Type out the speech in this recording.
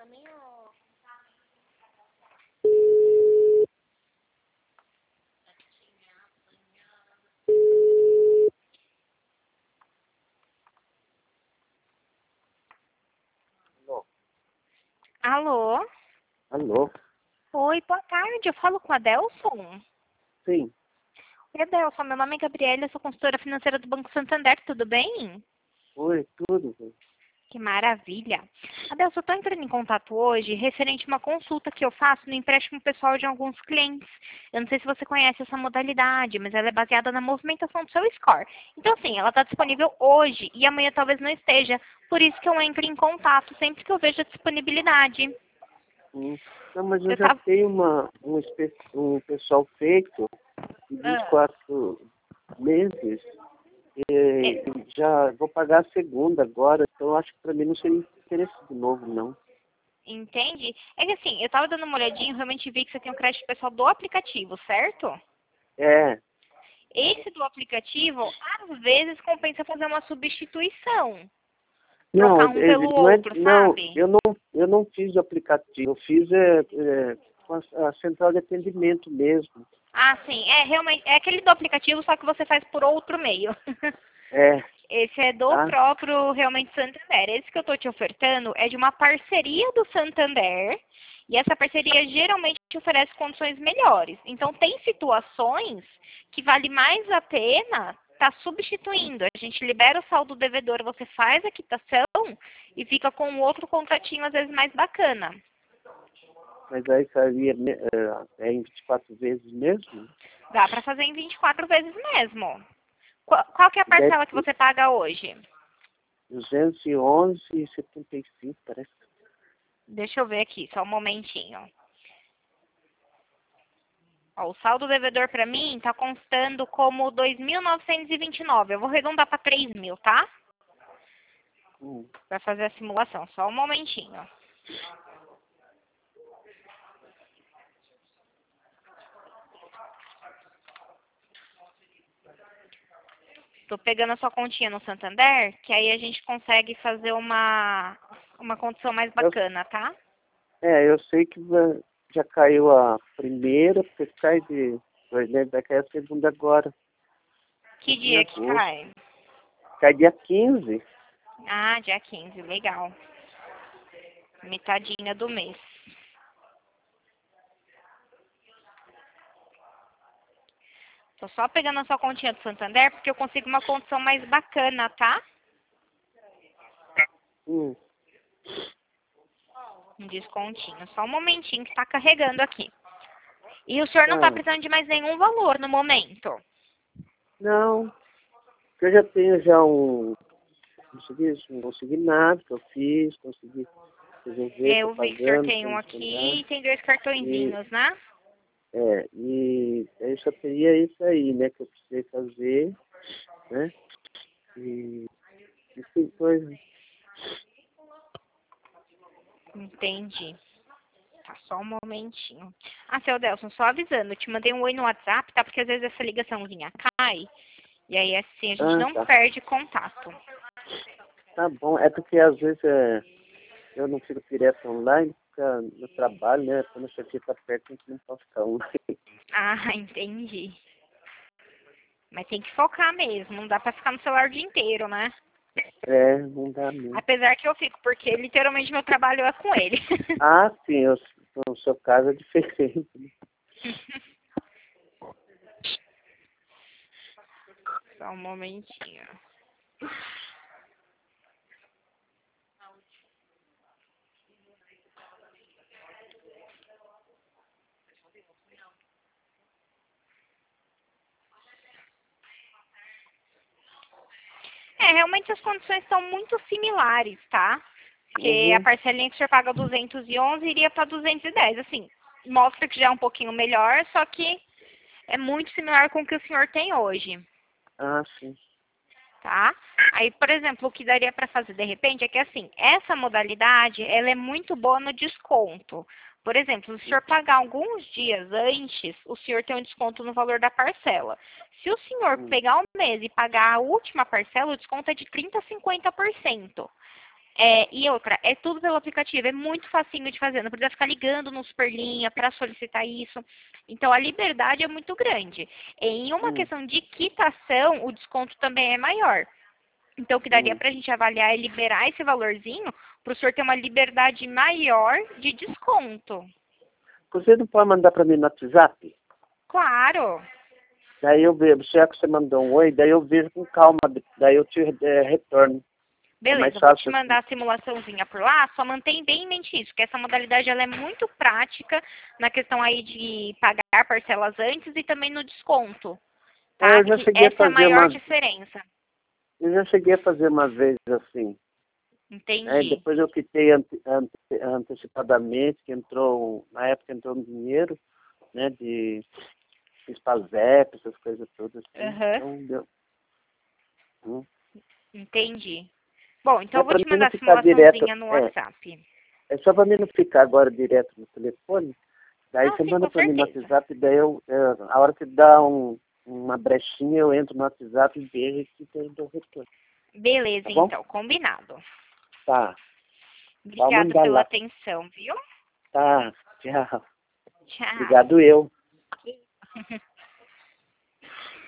Alô? Alô? Alô? Oi, boa tarde. Eu falo com a Adelson? Sim. Oi, Adelson. Meu nome é Gabriela, eu sou consultora financeira do Banco Santander. Tudo bem? Oi, tudo bem? Que maravilha. Adelson, eu estou entrando em contato hoje referente a uma consulta que eu faço no empréstimo pessoal de alguns clientes. Eu não sei se você conhece essa modalidade, mas ela é baseada na movimentação do seu score. Então, assim, ela está disponível hoje e amanhã talvez não esteja. Por isso que eu entro em contato sempre que eu vejo a disponibilidade. Não, mas eu Eu já tava... tenho um pessoal feito de Ah, 24 meses. E já vou pagar a segunda agora, então eu acho que para mim não seria interesse de novo, não. entende? É que assim, eu estava dando uma olhadinha e realmente vi que você tem um crédito pessoal do aplicativo, certo? É. Esse do aplicativo, às vezes compensa fazer uma substituição. Não, Trocar um pelo não é, outro, não, sabe? eu não fiz o aplicativo, eu fiz com a central de atendimento mesmo. Ah, sim. É realmente, é aquele do aplicativo, só que você faz por outro meio. É, Esse é do tá? próprio realmente Santander. Esse que eu estou te ofertando é de uma parceria do Santander. E essa parceria geralmente te oferece condições melhores. Então, tem situações que vale mais a pena estar substituindo. A gente libera o saldo devedor, você faz a quitação e fica com um outro contratinho, às vezes, mais bacana. Mas aí seria em 24 vezes mesmo? Dá para fazer em 24 vezes mesmo. Qual que é a Deve parcela que ser você paga hoje? 211,75, parece. Deixa eu ver aqui, só um momentinho. Ó, o saldo devedor para mim está constando como 2.929. Eu vou arredondar para 3.000, tá? Hum. Para fazer a simulação. Só um momentinho. Tô pegando a sua continha no Santander, que aí a gente consegue fazer uma condição mais Eu, bacana, tá? eu sei que já caiu a primeira, porque vai cair a segunda agora, Que em dia que agosto. cai? Cai dia 15. Ah, dia 15, legal. Metadinha do mês. Tô só pegando a sua continha do Santander, porque eu consigo uma condição mais bacana, tá? Hum. Um descontinho. Só um momentinho que tá carregando aqui. E o senhor não tá Ah, precisando de mais nenhum valor no momento. não, eu já tenho já um consignado que eu fiz, consegui resolver, estou Eu vi que o senhor pagando, tem estou um descontado. aqui e tem dois E, cartõezinhos, né? e aí só teria isso aí, né, que eu precisei fazer, né? E tem coisa. Entendi. Tá, só um momentinho. Ah, seu Delson, só avisando, eu te mandei um oi no WhatsApp, tá? Porque às vezes essa ligaçãozinha cai. E aí, assim, a gente Ah, não tá. perde contato. Tá bom. É porque às vezes eu não fico direto online, fica no trabalho, né? Quando a chefia tá perto, a gente não pode ficar online. Ah, entendi. Mas tem que focar mesmo, não dá pra ficar no celular o dia inteiro, né? É, não dá mesmo. Apesar que eu fico, porque literalmente meu trabalho é com ele. Ah, sim, no seu caso é diferente. Só um momentinho. É, realmente as condições são muito similares, tá? Porque a Uhum. parcelinha que o senhor paga 211 iria para 210. Assim, mostra que já é um pouquinho melhor, só que é muito similar com o que o senhor tem hoje, Ah, sim. tá? Aí, por exemplo, o que daria para fazer de repente é que, assim, essa modalidade, ela é muito boa no desconto. Por exemplo, se o senhor pagar alguns dias antes, o senhor tem um desconto no valor da parcela. Se o senhor Hum. pegar um mês e pagar a última parcela, o desconto é de 30% a 50%. E outra, é tudo pelo aplicativo, é muito facinho de fazer, não precisa ficar ligando no Superlinha para solicitar isso. Então a liberdade é muito grande. Em uma questão de quitação, o desconto também é maior. Então o que daria para a gente avaliar é liberar esse valorzinho para o senhor ter uma liberdade maior de desconto. Você não pode mandar para mim no WhatsApp? Claro. Daí eu vejo, já que você mandou um oi, daí eu vejo com calma, daí eu te retorno. Beleza, eu vou te mandar a simulaçãozinha por lá, só mantém bem em mente isso, que essa modalidade ela é muito prática na questão aí de pagar parcelas antes e também no desconto, tá? Eu já Que cheguei a essa é a fazer maior diferença. eu já cheguei a fazer uma vez assim. Entendi. Depois eu quitei antecipadamente, que entrou, na época entrou um dinheiro, né, de Spazep, essas coisas todas assim. Então deu. Entendi. Bom, então eu vou Para te mim não mandar a ficar direto, simulaçãozinha no WhatsApp. é só para mim não ficar agora direto no telefone, daí Não, você sim, manda com para mim no certeza. WhatsApp, daí a hora que dá uma brechinha, eu entro no WhatsApp e vejo e eu dou retorno. Beleza, Tá bom? então, combinado. Tá. Pode Obrigada mandar pela lá. atenção, viu? Tá. Tchau. Tchau. Obrigado eu.